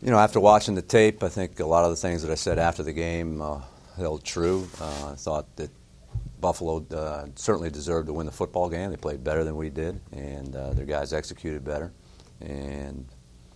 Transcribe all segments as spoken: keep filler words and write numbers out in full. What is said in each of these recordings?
You know, after watching the tape, I think a lot of the things that I said after the game uh, held true. Uh, I thought that Buffalo uh, certainly deserved to win the football game. They played better than we did, and uh, their guys executed better, and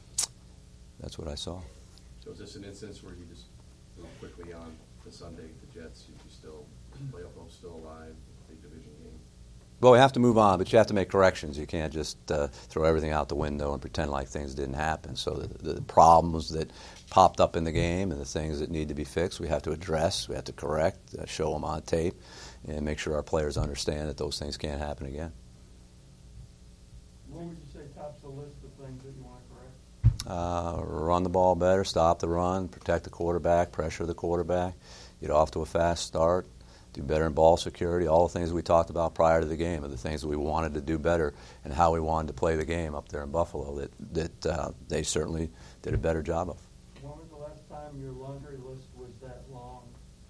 that's what I saw. So is this an instance where you just move quickly on to Sunday, the Jets, you, you still, playoff hope's still alive, big division game? Well, we have to move on, but you have to make corrections. You can't just uh, throw everything out the window and pretend like things didn't happen. So the, the problems that popped up in the game and the things that need to be fixed, we have to address, we have to correct, uh, show them on tape, and make sure our players understand that those things can't happen again. What would you say tops the list of things that you want to correct? Uh, run the ball better, stop the run, protect the quarterback, pressure the quarterback, get off to a fast start, do better in ball security, all the things we talked about prior to the game are the things that we wanted to do better and how we wanted to play the game up there in Buffalo that, that uh, they certainly did a better job of. When was the last time your laundry list was that long?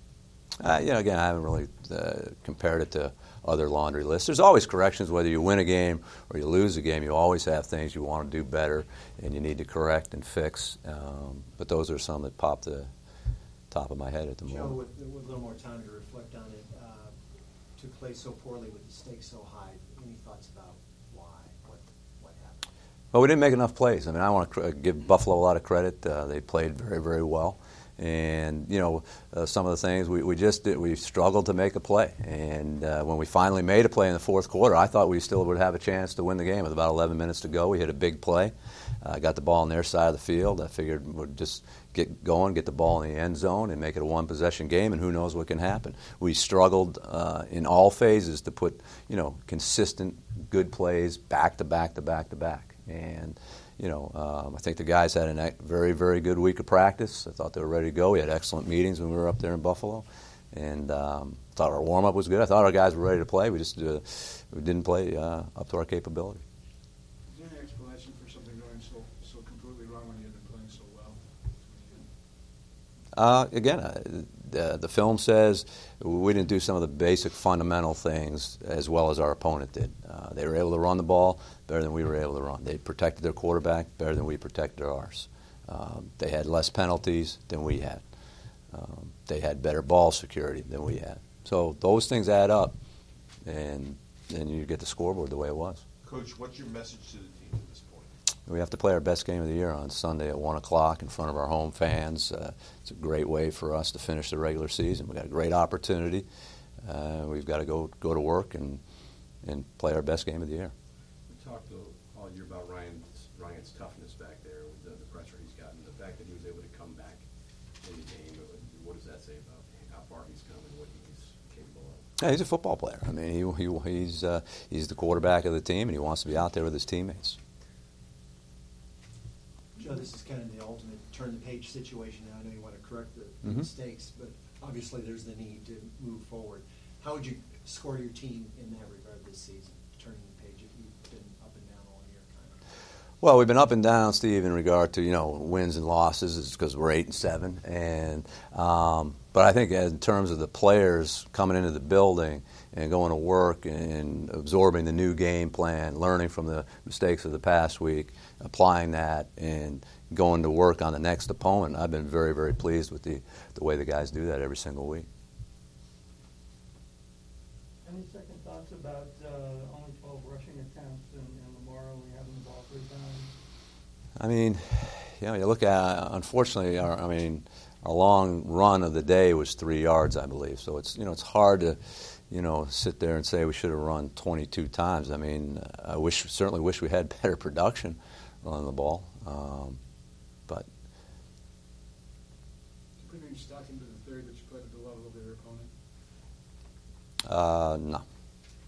Uh, you know, again, I haven't really uh, compared it to other laundry lists. There's always corrections, whether you win a game or you lose a game. You always have things you want to do better and you need to correct and fix. Um, but those are some that pop the top of my head at the Joe, moment. with, with a little more time to reflect on it, uh, to play so poorly with the stakes so high, any thoughts about why, what, what happened? Well, we didn't make enough plays. I mean, I want to cr- give Buffalo a lot of credit. Uh, they played very, very well. And, you know, uh, some of the things we, we just did, we struggled to make a play. And uh, when we finally made a play in the fourth quarter, I thought we still would have a chance to win the game. With about eleven minutes to go, we hit a big play. Uh, got the ball on their side of the field. I figured we'd just get going, get the ball in the end zone, and make it a one-possession game, and who knows what can happen. We struggled uh, in all phases to put, you know, consistent, good plays back to back to back to back. And You know, um, I think the guys had a very, very good week of practice. I thought they were ready to go. We had excellent meetings when we were up there in Buffalo, and um, thought our warm-up was good. I thought our guys were ready to play. We just uh, we didn't play uh, up to our capability. Is there any explanation for something going so so completely wrong when you've been playing so well? Uh, again, uh, the, the film says we didn't do some of the basic fundamental things as well as our opponent did. Uh, they were able to run the ball better than we were able to run. They protected their quarterback better than we protected ours. Um, they had less penalties than we had. Um, they had better ball security than we had. So those things add up, and then you get the scoreboard the way it was. Coach, what's your message to the team at this point? We have to play our best game of the year on Sunday at one o'clock in front of our home fans. Uh, it's a great way for us to finish the regular season. We've got a great opportunity. Uh, we've got to go go to work and, and play our best game of the year. We talked all year about Ryan's, Ryan's toughness back there with the, the pressure he's gotten. The fact that he was able to come back in the game, what does that say about how far he's come and what he's capable of? Yeah, he's a football player. I mean, he, he he's uh, he's the quarterback of the team, and he wants to be out there with his teammates. Joe, this is kind of the ultimate turn-the-page situation now. I know you want to correct the Mhm. mistakes, but obviously there's the need to move forward. How would you score your team in that regard this season, turning the page? You've been up and down all year, kind of. Well, we've been up and down, Steve, in regard to, you know, wins and losses. It's because we're eight and seven, and um, but I think in terms of the players coming into the building and going to work and absorbing the new game plan, learning from the mistakes of the past week, applying that, and going to work on the next opponent, I've been very, very pleased with the the way the guys do that every single week. Any second thoughts about uh, only twelve rushing attempts and, and Lamar only having the ball three times? I mean, you know, you look at, unfortunately, our, I mean, our long run of the day was three yards, I believe. So it's, you know, it's hard to, you know, sit there and say we should have run twenty-two times. I mean, I wish, certainly wish we had better production running the ball, um, but. Did you put any stock into the theory that you played at the level of your opponent? Uh, no.